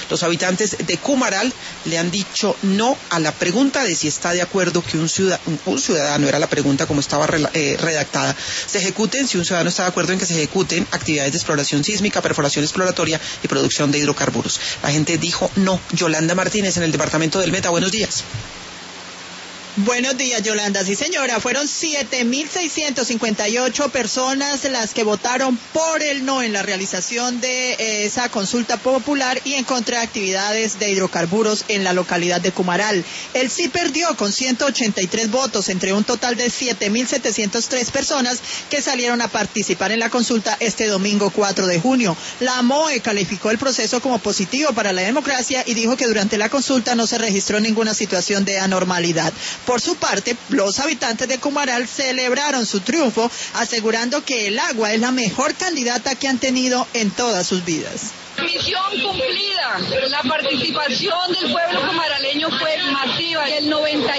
Los habitantes de Cumaral le han dicho no a la pregunta de si está de acuerdo que un ciudadano, era la pregunta como estaba redactada, se ejecuten, si un ciudadano está de acuerdo en que se ejecuten actividades de exploración sísmica, perforación exploratoria y producción de hidrocarburos. La gente dijo no. Yolanda Martínez, en el departamento del Meta, buenos días. Buenos días, Yolanda. Sí, señora, fueron 7.658 personas las que votaron por el no en la realización de esa consulta popular y en contra de actividades de hidrocarburos en la localidad de Cumaral. El sí perdió con 183 votos entre un total de 7.703 personas que salieron a participar en la consulta este domingo 4 de junio. La MOE calificó el proceso como positivo para la democracia y dijo que durante la consulta no se registró ninguna situación de anormalidad. Por su parte, los habitantes de Cumaral celebraron su triunfo, asegurando que el agua es la mejor candidata que han tenido en todas sus vidas. Misión cumplida. La participación del pueblo cumaraleño fue masiva. El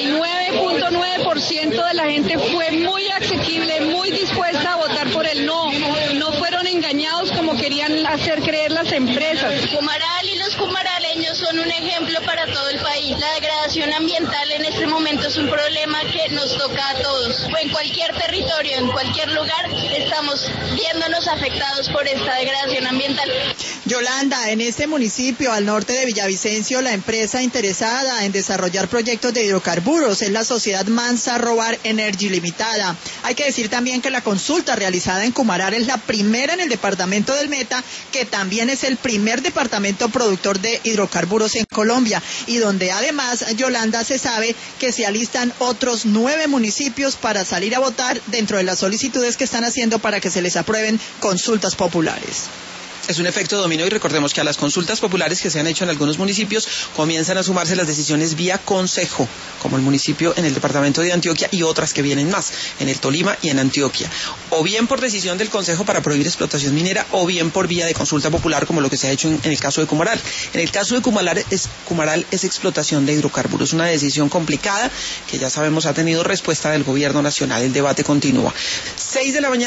99.9% de la gente fue muy asequible, muy dispuesta a votar por el no. No fueron engañados como querían hacer creer las empresas. Cumaral y los cumaraleños son un ejemplo para todo el país. La degradación ambiental en este momento es un problema que nos toca a todos. En cualquier territorio, en cualquier lugar, estamos viéndonos afectados por esta degradación ambiental. Yolanda, en este municipio al norte de Villavicencio, la empresa interesada en desarrollar proyectos de hidrocarburos es la sociedad Mansa Robar Energy Limitada. Hay que decir también que la consulta realizada en Cumaral es la primera en el departamento del Meta, que también es el primer departamento productor de hidrocarburos en Colombia, y donde además, Yolanda, se sabe que se alistan otros 9 municipios para salir a votar dentro de las solicitudes que están haciendo para que se les aprueben consultas populares. Es un efecto dominó y recordemos que a las consultas populares que se han hecho en algunos municipios comienzan a sumarse las decisiones vía consejo, como el municipio en el departamento de Antioquia y otras que vienen más, en el Tolima y en Antioquia. O bien por decisión del consejo para prohibir explotación minera, o bien por vía de consulta popular, como lo que se ha hecho en el caso de Cumaral. En el caso de Cumaral es explotación de hidrocarburos, una decisión complicada que ya sabemos ha tenido respuesta del gobierno nacional. El debate continúa. 6 de la mañana.